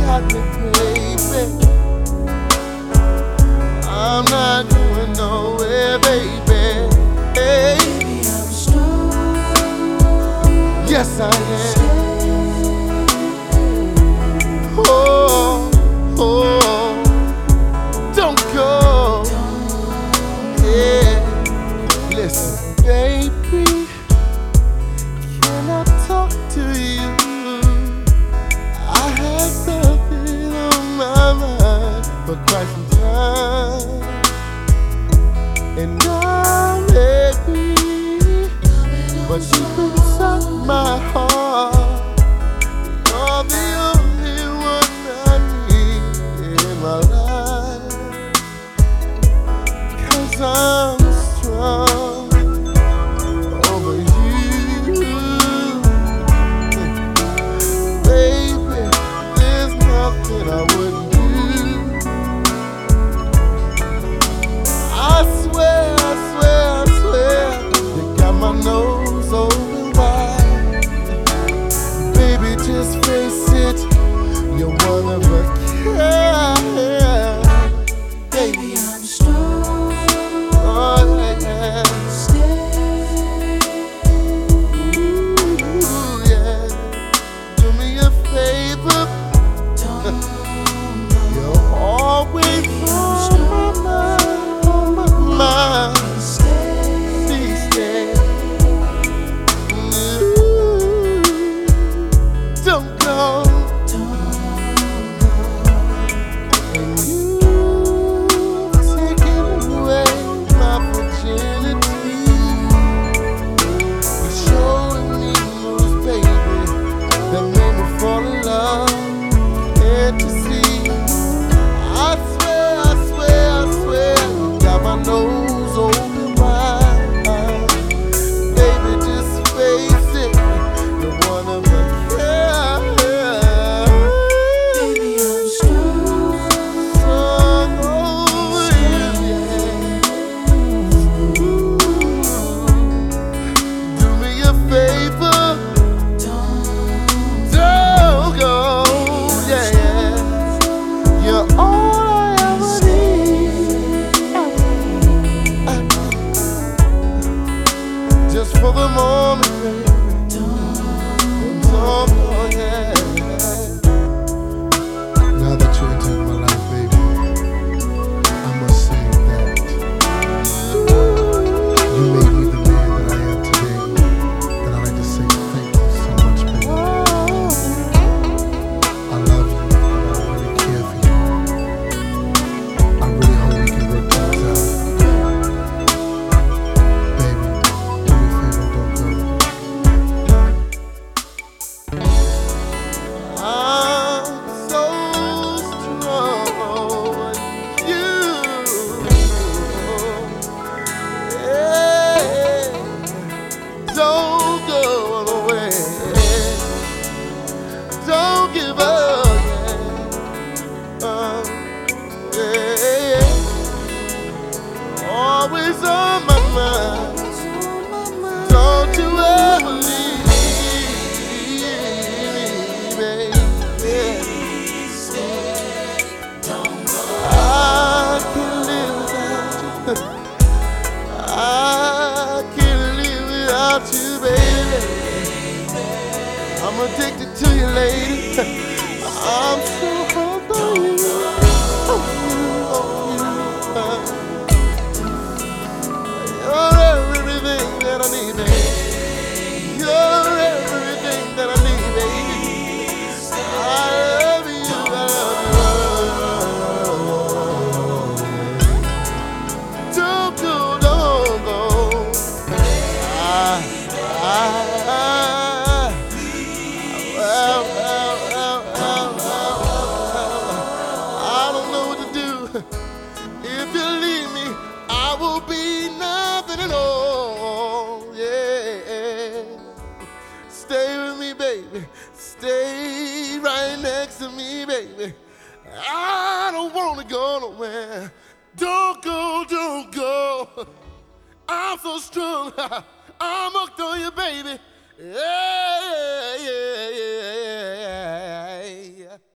got me, baby. I'm not going nowhere, baby. Hey. Baby, I'm strong. Yes, I am. Oh, oh, don't go. Yeah, listen, baby, can I talk to you? I have something on my mind for quite some time, and I'm ready, but deep inside my heart, you're the only one I need in my life. 'Cause I'm strong over you, baby. There's nothing I wouldn't do. I swear, I swear, I swear, you got my nose open wide. Baby, just face it, you're one of a kind. Baby, I'm strong. Oh, yeah. Stay. Ooh, yeah. Do me a favor, Don't you're always on my mind. stay. Please stay. Ooh, don't go. And you've taken away my virginity by showing me moves, baby, that made me fall in love. Can't you see? I swear, I swear, I swear, you got my nose open wide. Baby, just face it, you're one of a kind. Baby, I'm strong. Strong over you, yeah. Do me a favor, don't go, yeah, yeah. You're all I ever need. Just for the moment, baby. Don't go, yeah. Now that you entered my life, baby, I must say that you made me the man that I am today. And I'd like to say thank you so much, baby. I love you, and I really care for you. I really hope we can work things out. Baby, do me a favor, don't go. I'm so strong on you. Yeah. Don't go away. Don't give up. Yeah. Always on my mind. Don't you ever leave me, baby. I can't live without you. I can't live without you, baby. I'm addicted to you, lady. I'm so hooked on you. On you, on you. You're everything that I need, baby. You're everything that I need, baby. I love you, I love you. Don't go, don't go. I don't know what to do. If you leave me, I will be nothing at all. Yeah. Stay with me, baby. Stay right next to me, baby. I don't wanna go nowhere. Don't go, don't go. I'm so strong. I'm hooked on you, baby. Yeah.